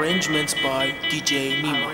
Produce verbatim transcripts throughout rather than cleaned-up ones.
Arrangements by دی جی نیما.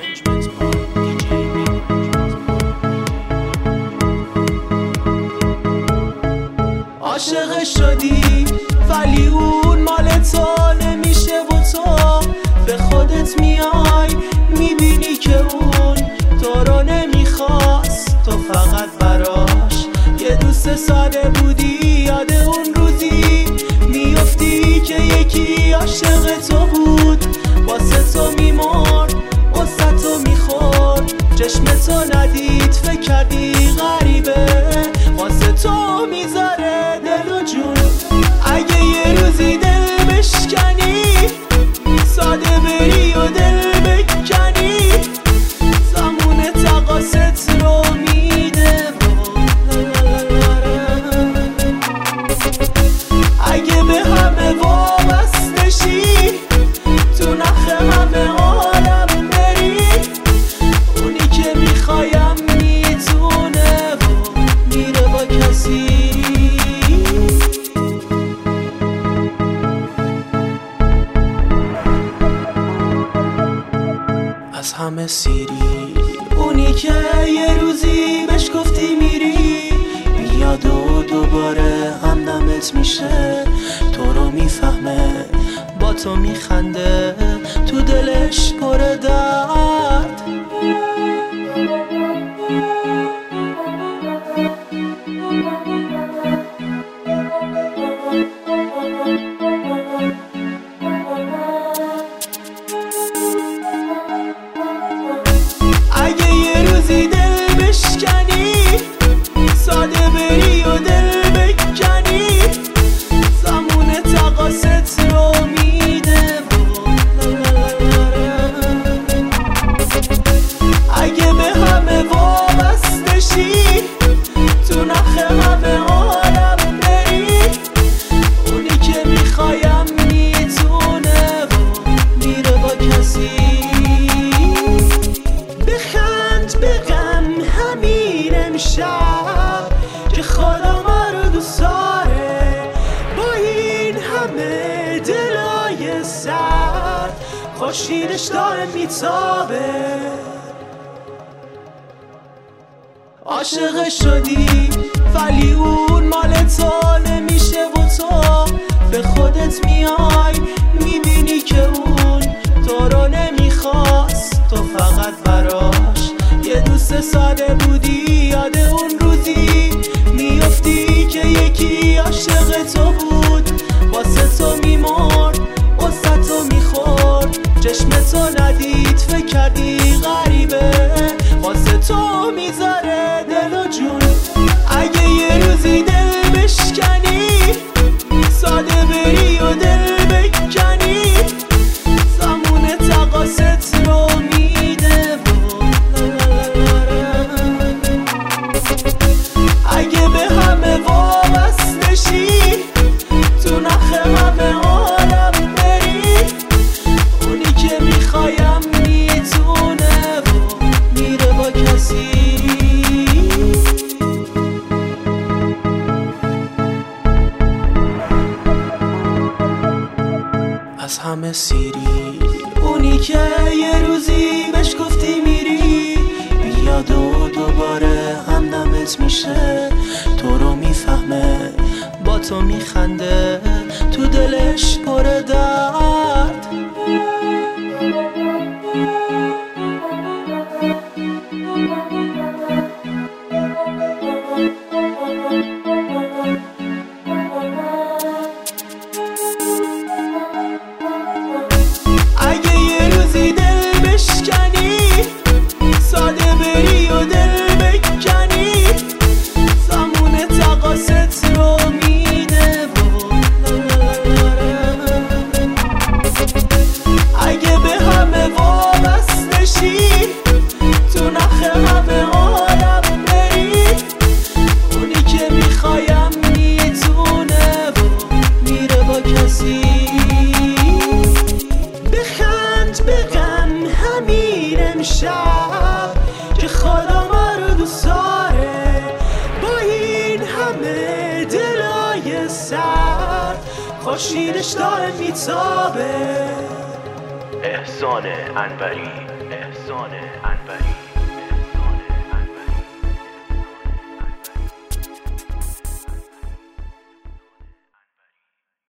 عاشق شدی ولی اون مال تو نمیشه و تو به خودت میای میبینی که اون تو رو نمیخواست، تو فقط براش یه دوست ساده بودی. یاد اون روزی میفتی که یکی عاشق تو بود، واسه تو میمرد واسه تو میخورد، چشم تو ندید فکر کردی غریبه، واسه تو میذاره دل و جون. اگه یه روزی دل بشکنی ساده بری و دل بکنی، زمان تقاست رو میده. اگه به همه وابسته شی تو نخ همه عالم بری، اونی که میخوایم میتونه و میره با کسی. از همه سیری اونی که یه روزی بهش گفتی میری، میاد و دوباره همدمت میشه، تو رو میفهمه با تو میخنده، تو دلش پر درد. اگه یه روزی دل بشکنی ساده بری و دل بکنی، زمان تقاست رو میده. اگه به همه وابسته شی تو نخ همه عالم بری، اونی که میخوایم میتونه و میره با کسی. بخند بغم همین امشب که خدا ما رو دوست داره، با این همه دلای سرد خورشیدش داره میتابه. عاشق شدی ولی اون مال تو نمیشه و تو به خودت میای میبینی که اون تو رو نمیخواست، تو فقط براش یه دوست ساده بودی. یاد اون روزی میفتی که یکی عاشق تو بود، واسه تو میمرد واسه تو میخورد، چشم تو ندید فکر کردی غریبه، واسه تو میذاره دل و جون. اگه یه روزی دل بشکنی ساده بری و دل بکنی، زمان تقاست رو میده. اگه به همه وابسته شی تو نخ همه عالم بری، اونی که میخوایم میتونه و میره با کسی. از همه سیری اونی که یه روزی بهش گفتی میری، میاد و دوباره همدمت میشه، تو رو میفهمه با تو میخنده، تو دلش پر درد. اگه یه روزی دل بشکنی ساده بری و دل بکنی، زمان تقاست رو میده. اگه به همه وابسته شی تو نخ همه عالم بری، اونی که میخوایم میتونه و میره با کسی. بخند بغم همین امشب که خدا ما رو دوست داره، با این همه دلای سرد خورشیدش داره میتابه. احسان انوری احسان انوری